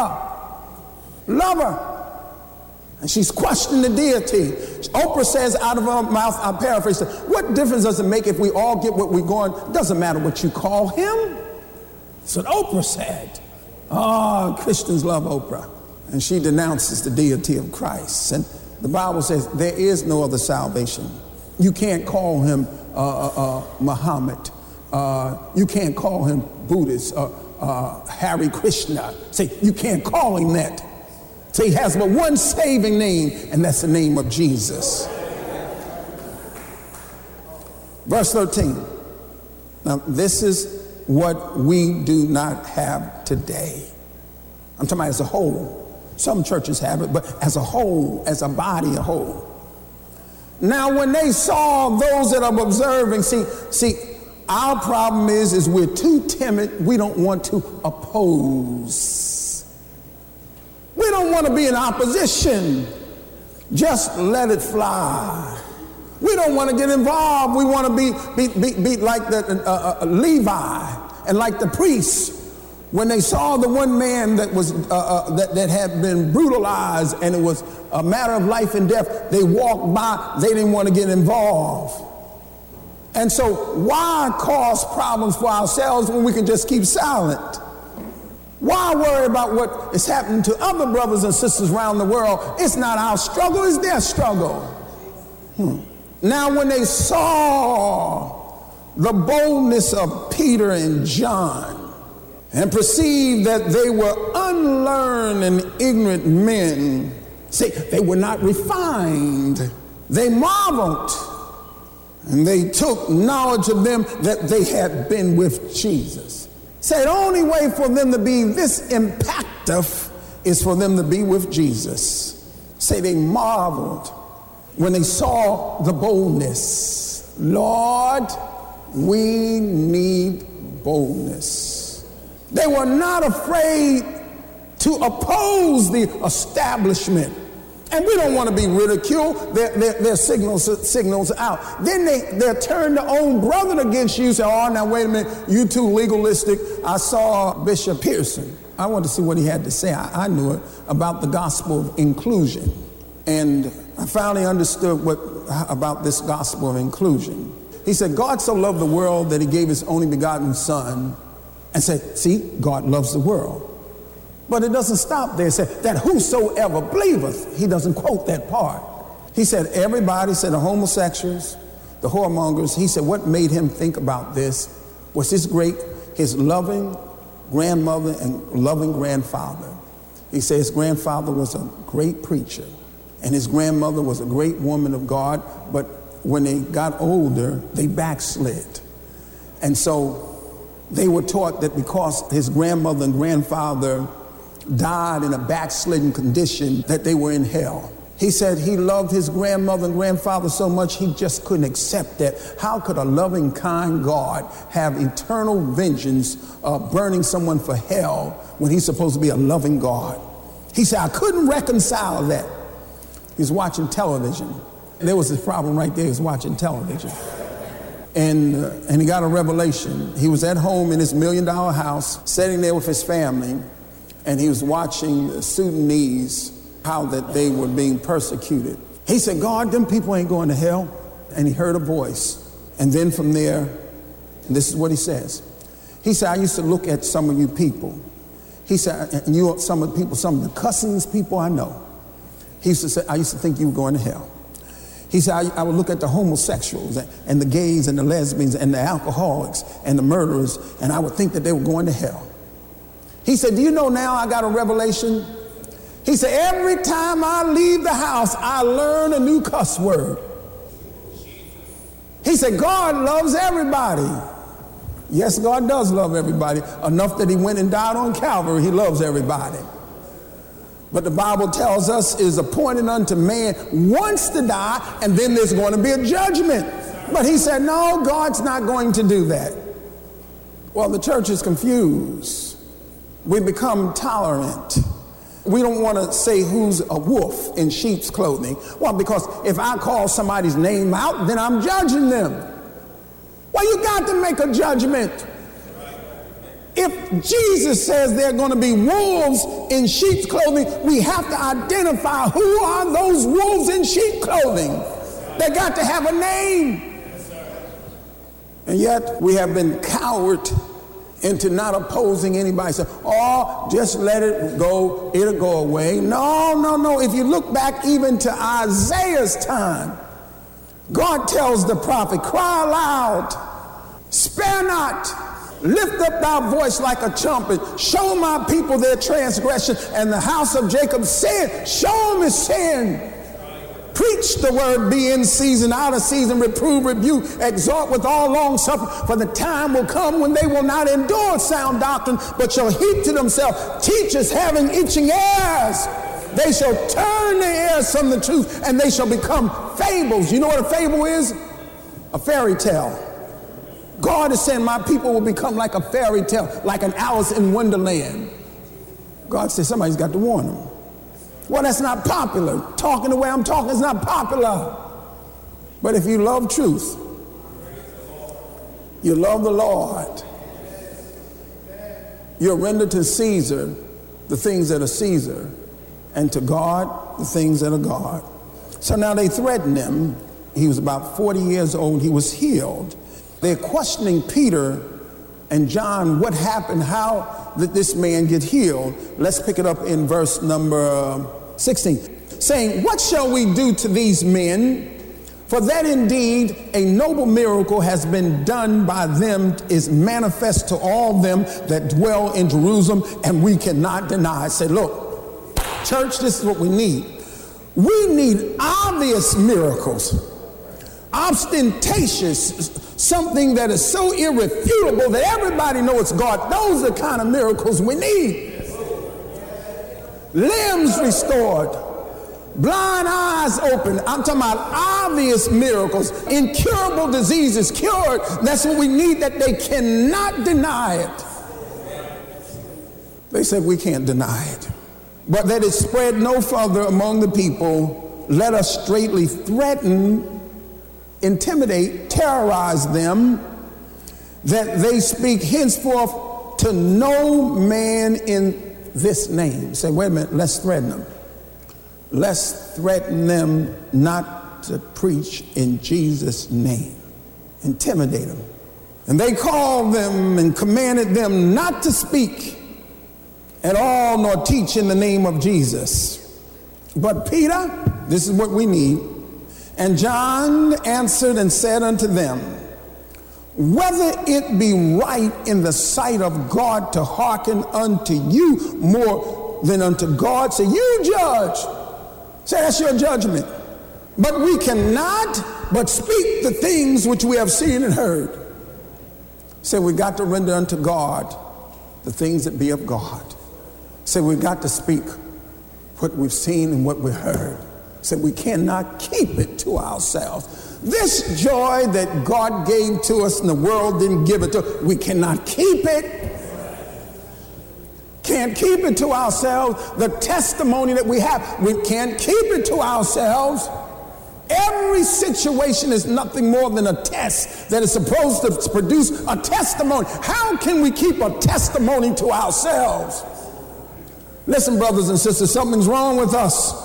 Oprah. Love her. And she's questioning the deity. Oprah says out of her mouth, I'll paraphrase her, what difference does it make if we all get what we're going? It doesn't matter what you call him. That's what Oprah said. Oh, Christians love Oprah. And she denounces the deity of Christ. And the Bible says there is no other salvation. You can't call him uh, uh, uh, Muhammad. Uh, you can't call him Buddhist, uh, uh, Hare Krishna. Say, you can't call him that. Say, he has but one saving name, and that's the name of Jesus. Verse thirteen. Now, this is what we do not have today. I'm talking about as a whole. Some churches have it, but as a whole, as a body, a whole. Now, when they saw those that are observing, see, see, our problem is, is we're too timid. We don't want to oppose. We don't want to be in opposition. Just let it fly. We don't want to get involved. We want to be, be, be, be like the uh, uh, Levi and like the priests. When they saw the one man that was uh, uh, that, that had been brutalized and it was a matter of life and death, they walked by, they didn't want to get involved. And so why cause problems for ourselves when we can just keep silent? Why worry about what is happening to other brothers and sisters around the world? It's not our struggle, it's their struggle. Hmm. Now when they saw the boldness of Peter and John, and perceived that they were unlearned and ignorant men. See, they were not refined. They marveled. And they took knowledge of them that they had been with Jesus. Say, the only way for them to be this impactful is for them to be with Jesus. Say, they marveled when they saw the boldness. Lord, we need boldness. They were not afraid to oppose the establishment. And we don't want to be ridiculed. Their, their, their signals, signals out. Then they, they'll turn their own brother against you. Say, oh, now wait a minute. You too legalistic. I saw Bishop Pearson. I wanted to see what he had to say. I, I knew it about the gospel of inclusion. And I finally understood what about this gospel of inclusion. He said, God so loved the world that he gave his only begotten son, and said, see, God loves the world. But it doesn't stop there. It said that whosoever believeth. He doesn't quote that part. He said everybody, said the homosexuals, the whoremongers. He said what made him think about this was his great, his loving grandmother and loving grandfather. He said his grandfather was a great preacher, and his grandmother was a great woman of God, but when they got older, they backslid. And so they were taught that because his grandmother and grandfather died in a backslidden condition, that they were in hell. He said he loved his grandmother and grandfather so much he just couldn't accept that. How could a loving, kind God have eternal vengeance uh, burning someone for hell when he's supposed to be a loving God? He said, I couldn't reconcile that. He was watching television. There was this problem right there. He was watching television. And, uh, and he got a revelation. He was at home in his million dollar house, sitting there with his family, and he was watching the Sudanese, how that they were being persecuted. He said, God, them people ain't going to hell. And he heard a voice. And then from there, and this is what he says. He said, I used to look at some of you people. He said, and you, some of the people, some of the cussingest people I know. He used to say, I used to think you were going to hell. He said, I, I would look at the homosexuals and, and the gays and the lesbians and the alcoholics and the murderers, and I would think that they were going to hell. He said, do you know now I got a revelation? He said, every time I leave the house, I learn a new cuss word. He said, God loves everybody. Yes, God does love everybody, enough that he went and died on Calvary. He loves everybody. But the Bible tells us it is appointed unto man once to die, and then there's going to be a judgment. But he said, no, God's not going to do that. Well, the church is confused. We become tolerant. We don't want to say who's a wolf in sheep's clothing. Well, because if I call somebody's name out, then I'm judging them. Well, you got to make a judgment. If Jesus says there are going to be wolves in sheep's clothing, we have to identify who are those wolves in sheep clothing. They got to have a name. And yet we have been cowered into not opposing anybody. So, oh, just let it go. It'll go away. No, no, no. If you look back even to Isaiah's time, God tells the prophet, cry aloud, spare not, lift up thy voice like a trumpet, show my people their transgression, and the house of Jacob sin, show them his sin. Preach the word, be in season, out of season, reprove, rebuke, exhort with all long suffering, for the time will come when they will not endure sound doctrine, but shall heap to themselves teachers having itching ears. They shall turn their ears from the truth, and they shall become fables. You know what a fable is? A fairy tale. God is saying my people will become like a fairy tale, like an Alice in Wonderland. God says somebody's got to warn them. Well, that's not popular. Talking the way I'm talking is not popular. But if you love truth, you love the Lord, you'll render to Caesar the things that are Caesar, and to God the things that are God. So now they threatened him. He was about forty years old. He was healed. They're questioning Peter and John, what happened, how did this man get healed? Let's pick it up in verse number sixteen. Saying, what shall we do to these men? For that indeed a noble miracle has been done by them, is manifest to all them that dwell in Jerusalem, and we cannot deny. Say, look, church, this is what we need. We need obvious miracles, ostentatious, something that is so irrefutable that everybody knows it's God. Those are the kind of miracles we need. Limbs restored, blind eyes open. I'm talking about obvious miracles, incurable diseases cured. That's what we need, that they cannot deny it. They said we can't deny it. But that it spread no further among the people, let us straightly threaten, intimidate, terrorize them, that they speak henceforth to no man in this name. Say, wait a minute, let's threaten them. let's threaten them not to preach in Jesus' name. Intimidate them. And they called them and commanded them not to speak at all nor teach in the name of Jesus. But Peter, this is what we need, and John answered and said unto them, whether it be right in the sight of God to hearken unto you more than unto God, say you judge. Say that's your judgment. But we cannot but speak the things which we have seen and heard. Say we got to render unto God the things that be of God. Say we got to speak what we've seen and what we heard. Say we cannot keep it to ourselves. This joy that God gave to us and the world didn't give it to us, we cannot keep it. Can't keep it to ourselves. The testimony that we have, we can't keep it to ourselves. Every situation is nothing more than a test that is supposed to produce a testimony. How can we keep a testimony to ourselves? Listen, brothers and sisters, something's wrong with us.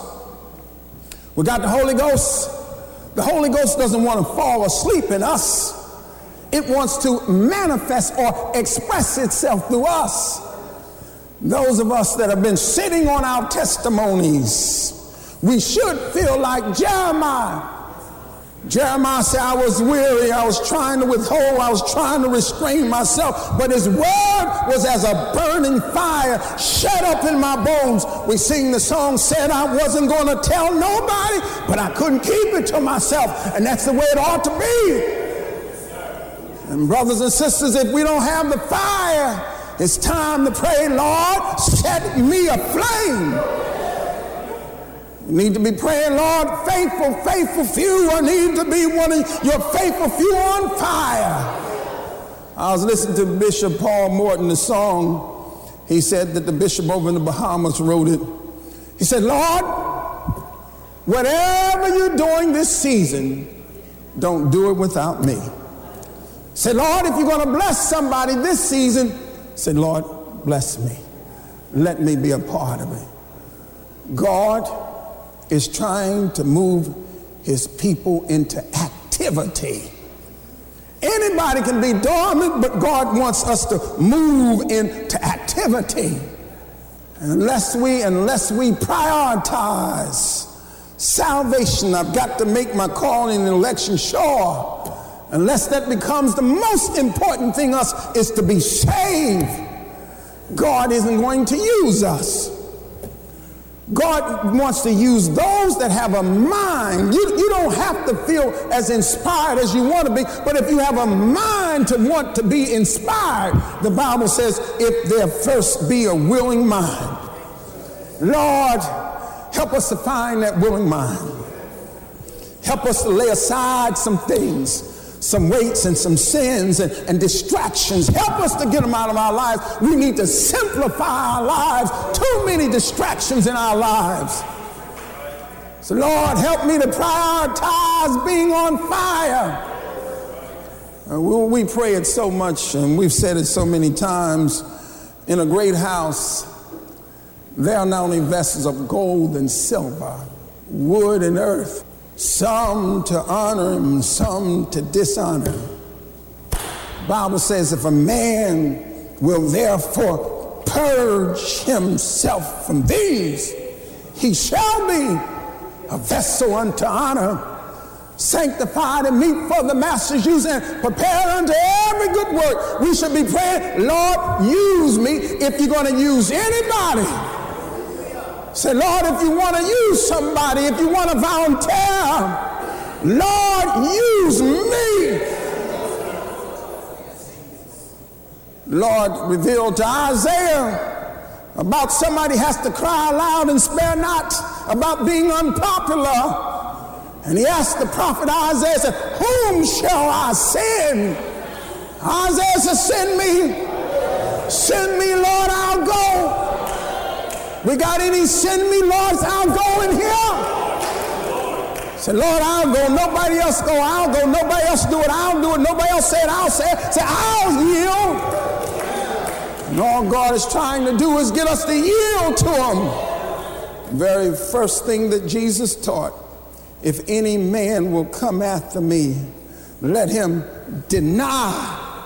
We got the Holy Ghost. The Holy Ghost doesn't want to fall asleep in us. It wants to manifest or express itself through us. Those of us that have been sitting on our testimonies, we should feel like Jeremiah. Jeremiah said, I was weary, I was trying to withhold, I was trying to restrain myself, but his word was as a burning fire shut up in my bones. We sing the song, said I wasn't going to tell nobody, but I couldn't keep it to myself, and that's the way it ought to be. And brothers and sisters, if we don't have the fire, it's time to pray, Lord, set me aflame. Need to be praying, Lord, faithful, faithful few. I need to be one of your faithful few on fire. I was listening to Bishop Paul Morton, the song. He said that the bishop over in the Bahamas wrote it. He said, Lord, whatever you're doing this season, don't do it without me. He said, Lord, if you're going to bless somebody this season, said, Lord, bless me. Let me be a part of it. God is trying to move his people into activity. Anybody can be dormant, but God wants us to move into activity. And unless we, unless we prioritize salvation, I've got to make my calling and election sure. Unless that becomes the most important thing us is to be saved, God isn't going to use us. God wants to use those that have a mind. You, you don't have to feel as inspired as you want to be, but if you have a mind to want to be inspired, the Bible says, if there first be a willing mind. Lord, help us to find that willing mind. Help us to lay aside some things, some weights and some sins and, and distractions. Help us to get them out of our lives. We need to simplify our lives. Too many distractions in our lives. So Lord, help me to prioritize being on fire. Uh, we, we pray it so much, and we've said it so many times. In a great house, there are not only vessels of gold and silver, wood and earth, some to honor him, some to dishonor him. The Bible says, if a man will therefore purge himself from these, he shall be a vessel unto honor, sanctified and meet for the master's use, and prepared unto every good work. We should be praying, Lord, use me. If you're going to use anybody, say, Lord, if you want to use somebody, if you want to volunteer, Lord, use me. Lord revealed to Isaiah about somebody has to cry loud and spare not about being unpopular. And he asked the prophet Isaiah, said, whom shall I send? Isaiah said, send me. Send me, Lord, I'll go. We got any send me, Lords, I'll go in here? Say, Lord, I'll go. Nobody else go. I'll go. Nobody else do it. I'll do it. Nobody else say it. I'll say it. Say, I'll yield. And all God is trying to do is get us to yield to him. Very first thing that Jesus taught, if any man will come after me, let him deny,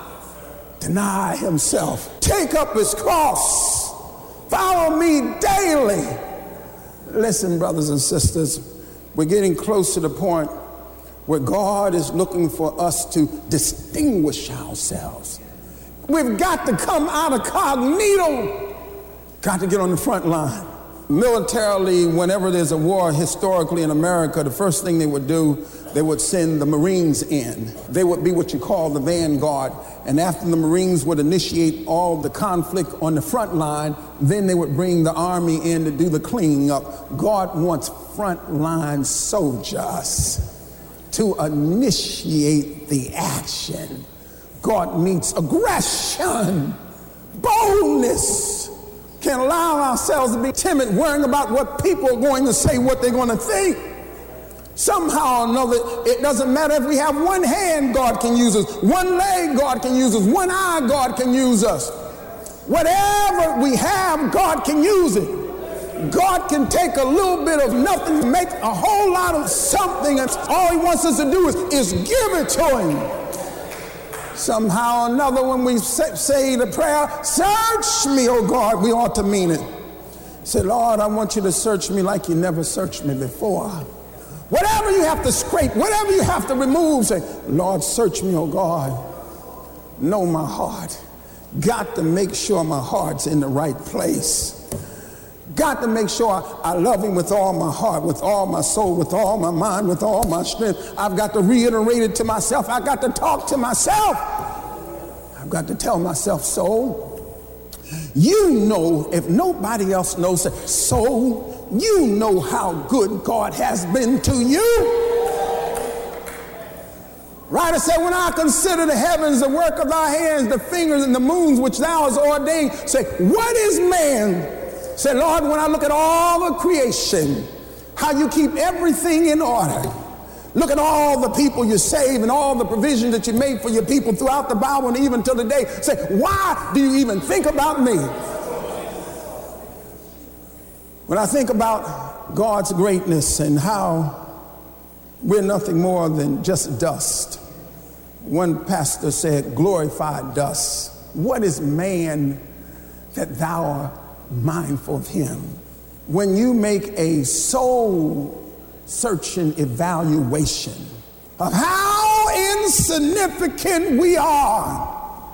deny himself, take up his cross, follow me daily. Listen, brothers and sisters, we're getting close to the point where God is looking for us to distinguish ourselves. We've got to come out of cognito, got to get on the front line. Militarily, whenever there's a war historically in America, the first thing they would do, they would send the Marines in. They would be what you call the vanguard. And after the Marines would initiate all the conflict on the front line, then they would bring the army in to do the cleaning up. God wants frontline soldiers to initiate the action. God needs aggression, boldness. Can't allow ourselves to be timid, worrying about what people are going to say, what they're going to think. Somehow or another, it doesn't matter if we have one hand, God can use us. One leg, God can use us. One eye, God can use us. Whatever we have, God can use it. God can take a little bit of nothing and make a whole lot of something, and all he wants us to do is, is give it to him. Somehow or another, when we say, say the prayer, search me, oh God, we ought to mean it. Say, Lord, I want you to search me like you never searched me before. Whatever you have to scrape, whatever you have to remove, say, Lord, search me, oh God. Know my heart. Got to make sure my heart's in the right place. Got to make sure I, I love him with all my heart, with all my soul, with all my mind, with all my strength. I've got to reiterate it to myself. I've got to talk to myself. I've got to tell myself, soul, you know, if nobody else knows, soul, you know how good God has been to you. Writer said, when I consider the heavens, the work of thy hands, the fingers and the moons which thou hast ordained, say, what is man? Say, Lord, when I look at all the creation, how you keep everything in order. Look at all the people you save and all the provision that you made for your people throughout the Bible and even till today. Say, why do you even think about me? When I think about God's greatness and how we're nothing more than just dust. One pastor said, glorified dust. What is man that thou art mindful of him? When you make a soul searching evaluation of how insignificant we are,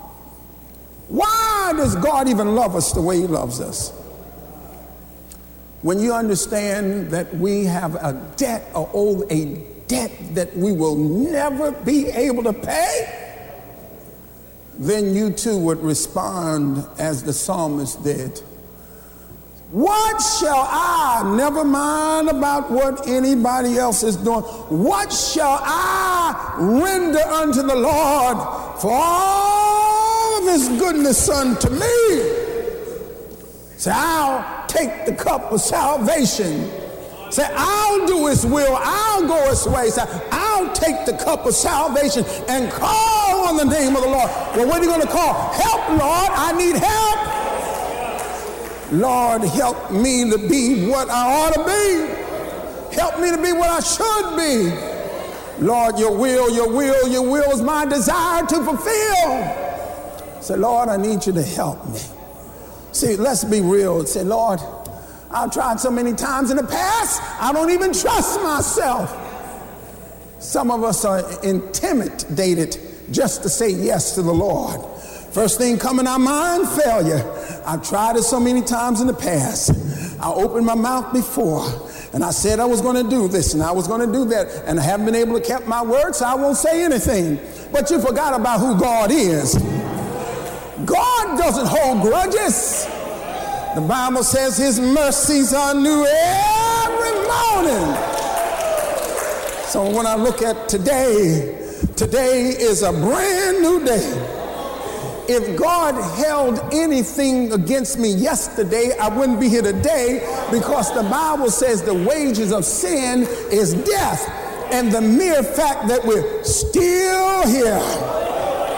why does God even love us the way he loves us? When you understand that we have a debt or owe a debt that we will never be able to pay, then you too would respond as the psalmist did. What shall I, never mind about what anybody else is doing, what shall I render unto the Lord for all of his goodness unto me? Say, I'll take the cup of salvation. Say, I'll do his will, I'll go his way. Say, I'll take the cup of salvation and call on the name of the Lord. Well, what are you going to call? Help, Lord, I need help. Lord, help me to be what I ought to be. Help me to be what I should be. Lord, your will, your will, your will is my desire to fulfill. Say, Lord, I need you to help me. See, let's be real. Say, Lord, I've tried so many times in the past, I don't even trust myself. Some of us are intimidated just to say yes to the Lord. First thing come in our mind, failure. I've tried it so many times in the past. I opened my mouth before, and I said I was going to do this, and I was going to do that, and I haven't been able to keep my word, so I won't say anything. But you forgot about who God is. God doesn't hold grudges. The Bible says his mercies are new every morning. So when I look at today, today is a brand new day. If God held anything against me yesterday, I wouldn't be here today, because the Bible says the wages of sin is death. And the mere fact that we're still here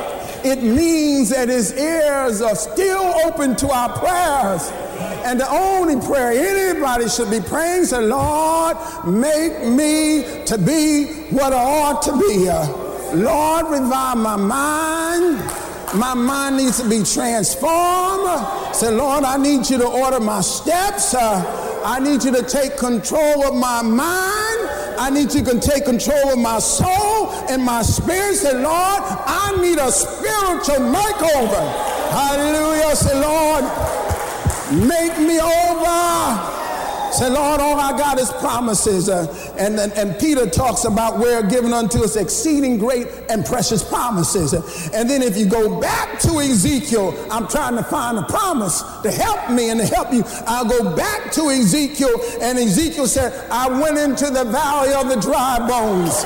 It means that his ears are still open to our prayers. And the only prayer anybody should be praying is, Lord, make me to be what I ought to be. Lord, revive my mind. My mind needs to be transformed. Say, Lord, I need you to order my steps. Uh, I need you to take control of my mind. I need you to take control of my soul and my spirit. Say, Lord, I need a spiritual makeover. Hallelujah. Say, Lord, make me over. Say, Lord, all I got is promises. Uh, and, and, and Peter talks about we're given unto us exceeding great and precious promises. Uh, and then if you go back to Ezekiel, I'm trying to find a promise to help me and to help you. I'll go back to Ezekiel, and Ezekiel said, I went into the valley of the dry bones.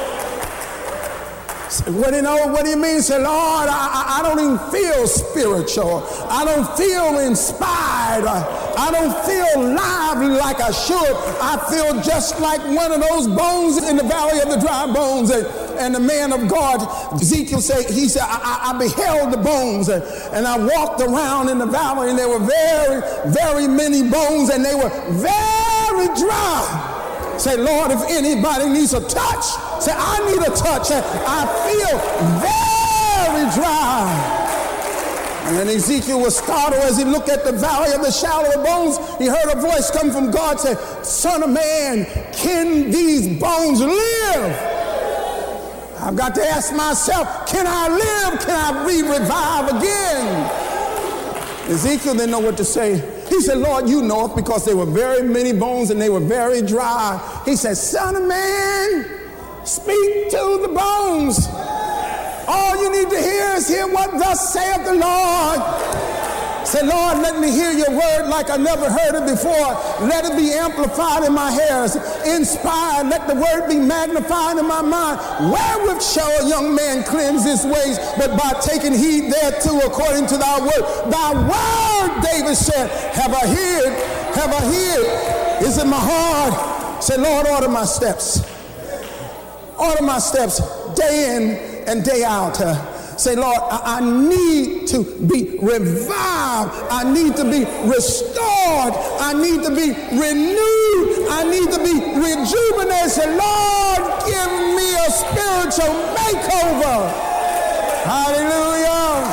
What do you know? What do you mean? Say, Lord, I, I, I don't even feel spiritual. I don't feel inspired. I, I don't feel lively like I should. I feel just like one of those bones in the valley of the dry bones. And, and the man of God, Ezekiel said, he said, I, I beheld the bones, and, and I walked around in the valley, and there were very, very many bones, and they were very dry. Say, Lord, if anybody needs a touch, say, I need a touch. I feel very dry. And then Ezekiel was startled as he looked at the valley of the shadow of bones. He heard a voice come from God say, Son of man, can these bones live? I've got to ask myself, can I live? Can I be revived again? Ezekiel didn't know what to say. He said, Lord, you know it, because there were very many bones and they were very dry. He said, Son of man, speak to the bones. All you need to hear is hear what thus saith the Lord. Say, Lord, let me hear your word like I never heard it before. Let it be amplified in my ears, inspired. Let the word be magnified in my mind. Wherewith shall a young man cleanse his ways, but by taking heed thereto according to thy word. Thy word, David said, have I hid, have I hid, is in my heart. Say, Lord, order my steps. Order my steps day in and day out. Uh, Say, Lord, I, I need to be revived. I need to be restored. I need to be renewed. I need to be rejuvenated. Say, Lord, give me a spiritual makeover. Hallelujah.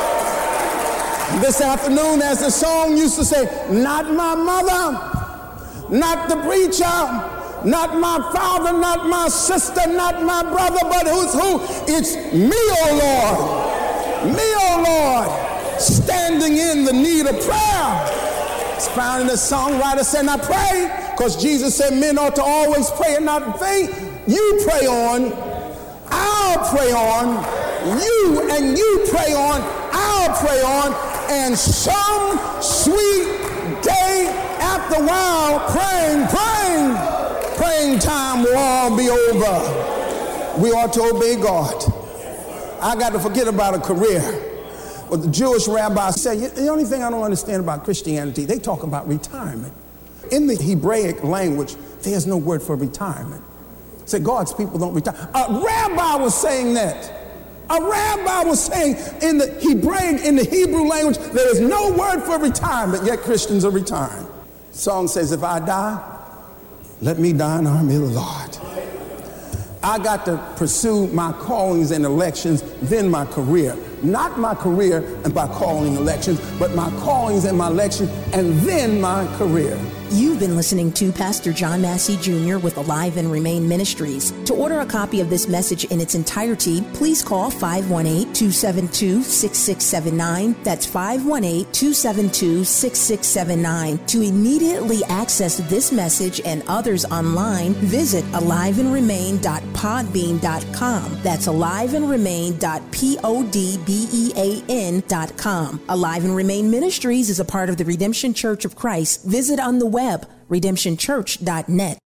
This afternoon, as the song used to say, not my mother, not the preacher, not my father, not my sister, not my brother, but who's who? It's me, oh Lord. Me, oh Lord, standing in the need of prayer. It's found in the songwriter saying, I pray, because Jesus said men ought to always pray and not faint. You pray on, I'll pray on, you and you pray on, I'll pray on, and some sweet day after while, praying, praying, praying time will all be over. We ought to obey God. I got to forget about a career. But the Jewish rabbi said, the only thing I don't understand about Christianity, they talk about retirement. In the Hebraic language, there's no word for retirement. Say, God's people don't retire. A rabbi was saying that. A rabbi was saying in the Hebraic, in the Hebrew language, there is no word for retirement, yet Christians are retiring. The song says, if I die, let me die in the army of the Lord. I got to pursue my callings and elections, then my career. Not my career and by calling elections, but my callings and my election, and then my career. You've been listening to Pastor John Massey Junior with Alive and Remain Ministries. To order a copy of this message in its entirety, please call five one eight, two seven two, six six seven nine. That's five one eight, two seven two, six six seven nine. To immediately access this message and others online, visit alive and remain dot podbean dot com. That's alive and remain dot podbean dot com. Alive and Remain Ministries is a part of the Redemption Church of Christ. Visit on the web, redemption church dot net.